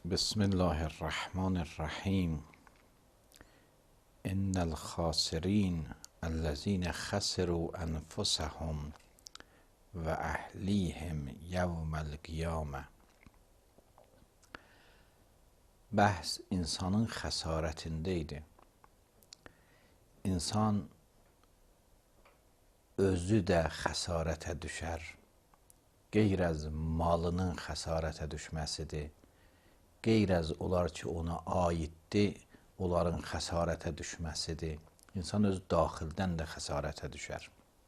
بسم الله الرحمن الرحیم. ان الخاسرین الذین خسروا انفسهم و اهلیهم یوم القیامه. Bəhs insanın xəsarətində idi. İnsan özü də xəsarətə düşər. Qeyr az malının xəsarətə düşməsidir. Qeyr az olar ki, ona aiddir, onların xəsarətə düşməsidir. İnsan öz daxildən də xəsarətə düşər.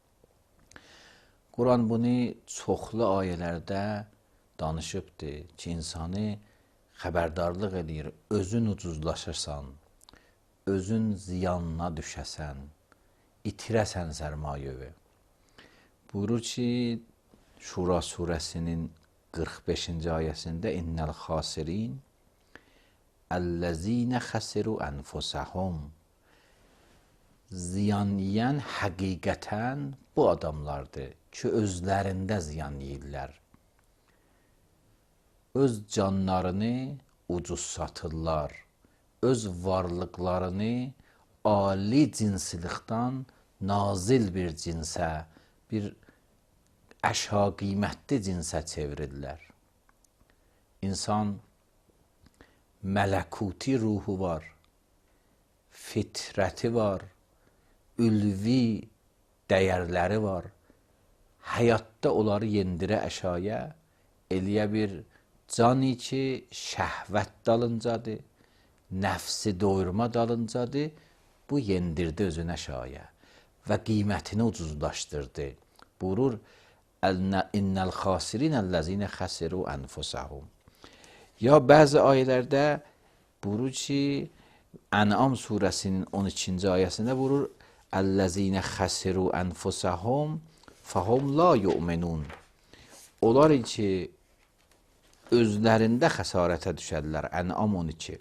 Quran bunu çoxlu ayələrdə danışıbdır ki, insanı xəbərdarlıq edir, özün ucuzlaşırsan, özün ziyanına düşəsən, itirəsən sərmayəvi. Buyurur ki, Şura surəsinin 45-ci ayəsində innəl xasirin əlləzinə xəsiru ənfusəhum. Ziyan yiyən həqiqətən bu adamlardır ki, özlərində ziyan yiyirlər. Öz canlarını ucuz satırlar, öz varlıqlarını ali cinsilikdən nazil bir cinsə, bir əşha qiymətli cinsə çevirirlər. İnsan mələkuti ruhu var, fitrəti var, ülvi dəyərləri var. Həyatda onları yendirə əşaya, eləyə bir cani ki, şəhvət dalıncadır, nəfsi doyurma dalıncadır, bu yendirdi özünə şaya və qiymətini ucuzlaşdırdı. Buyurur, innəl xasirin əlləzinə xəsiru ənfusəhum. Ya bəzi ayələrdə buyurur ki, Ən'am surəsinin 12-ci ayəsində buyurur, əlləzinə xəsiru ənfusəhum fəhum la yu'minun. Onlar ki, özlərində xəsarətə düşərlər. Ən'am 12.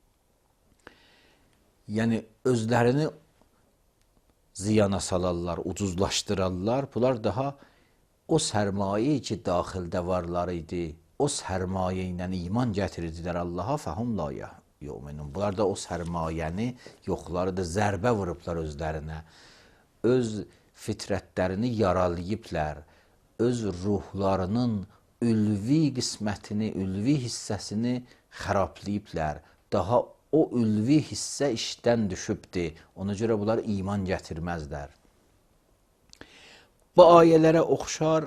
Yəni, özlərini ziyana salarlar, ucuzlaşdırarlar. Bunlar daha o sərmayə ki, daxildə varlar idi, o sərmayə ilə iman gətirirdilər Allaha, fəhum la yu'minun. Bunlar da o sərmayəni yoxlarıdır, zərbə vurublar özlərinə. Öz fitrətlərini yaralayıblar, öz ruhlarının ülvi qismətini, ülvi hissəsini xərablayıblar. Daha o ülvi hissə işdən düşübdir. Ona görə bunlar iman gətirməzlər. Bu ayələrə oxşar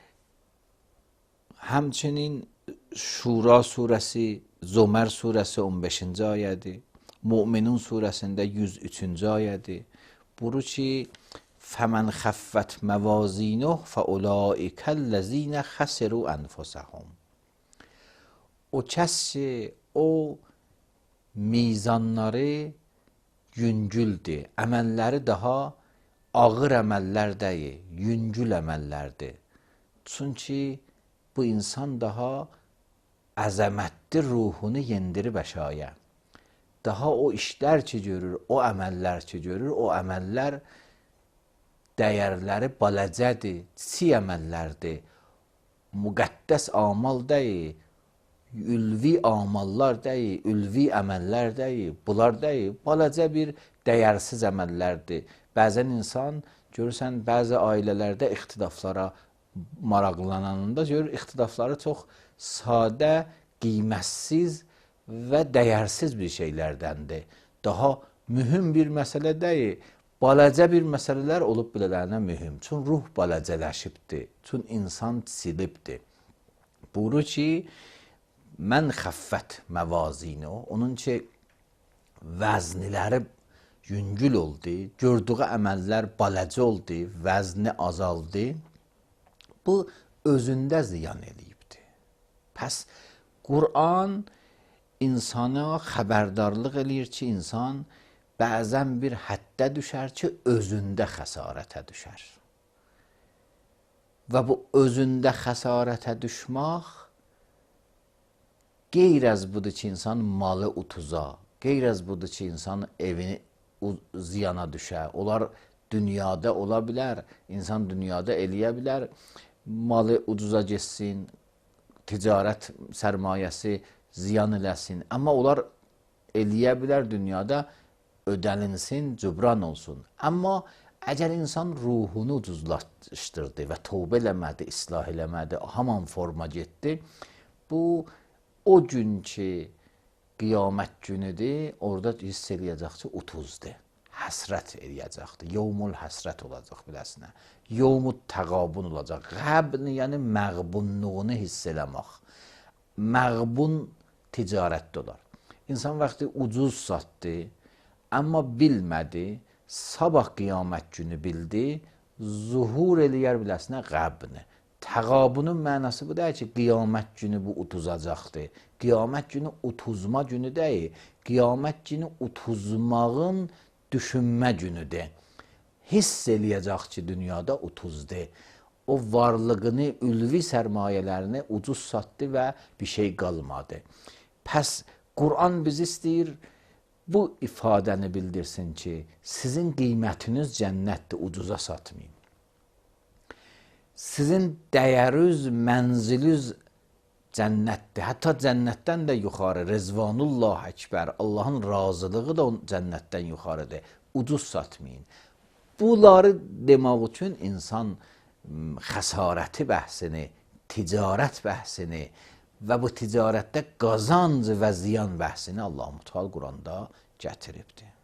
həmçinin Şura surəsi, Zömər surəsi 15-ci ayədir. Müminun surəsində 103-cü ayədir. Buyurur ki, fəmən xəffət məvazinuh fəulaikəl-ləzinə xəsiru ənfusəhum. O kəs ki, o mizanları yüngüldür, əməlləri daha ağır əməllər deyil, yüngül əməllərdir. Çünki bu insan daha əzəmətli ruhunu yendirib əşaya. Daha o işlər ki görür, o əməllər ki görür, o əməllər dəyərləri balacədir, çiçi əməllərdir, müqəddəs amal deyil, ülvi amallar deyil, ülvi əməllər deyil, bunlar deyil, balacə bir dəyərsiz əməllərdir. Bəzən insan, görürsən, bəzi ailələrdə ixtilaflara maraqlananında görür, ixtilafları çox sadə, qiymətsiz və dəyərsiz bir şeylərdəndir. Daha mühüm bir məsələ deyil, balacə bir məsələlər olub bilələrinə mühüm. Çün ruh balacələşibdir, çün insan silibdir. Buyurur ki, mən xəffət məvazinu, onun ki, vəzniləri yüngül oldu, gördüğü əməllər balacə oldu, vəzni azaldı. Bu, özündə ziyan eləyibdir. Pəs, Quran insana xəbərdarlıq eləyir ki, insan bəzən bir həddə düşər ki, özündə xəsarətə düşər. Və bu özündə xəsarətə düşmək qeyr az budur ki, insan malı utuza, qeyr az budur ki, insan evini ziyana düşə. Onlar dünyada ola bilər, insan dünyada eləyə bilər, malı ucuza geçsin, ticarət sərmayəsi ziyan eləsin. Amma onlar eləyə bilər dünyada ödəlinsin, cübran olsun. Amma əgər insan ruhunu ucuzlaşdırdı və tövbə eləmədi, islah eləmədi, haman forma getdi, bu o gün ki qiyamət günüdür, orada hiss eləyəcək ki, utuzdur. Həsrət eləyəcəkdir. Yevmul həsrət olacaq biləsinə. Yevmut təqabun olacaq. Qəbn, yəni məğbunluğunu hiss eləmək. Məğbun ticarətdə olar. İnsan vaxtı ucuz satdı, amma bilmədi, sabah qiyamət günü bildi, zuhur eləyər biləsinə qəbni. Təqabunun mənası bu deyil ki, qiyamət günü bu utuzacaqdır. Qiyamət günü utuzma günü deyil, qiyamət günü utuzmağın düşünmə günüdür. Hiss eləyəcək ki, dünyada utuzdur. O varlığını, ülvi sərmayələrini ucuz satdı və bir şey qalmadı. Pəs Qur'an bizi istəyir, bu ifadəni bildirsin ki, sizin qiymətiniz cənnətdir, ucuza satmayın. Sizin dəyəriz, mənziliz cənnətdir. Hətta cənnətdən də yuxarı, Rezvanullah Əkbər, Allahın razılığı da cənnətdən yuxarıdır. Ucuz satmayın. Bunları demək üçün insan xəsarəti bəhsini, ticarət bəhsini və bu ticarətdə qazanc və ziyan bəhsini Allah-u Teala Quranda gətiribdir.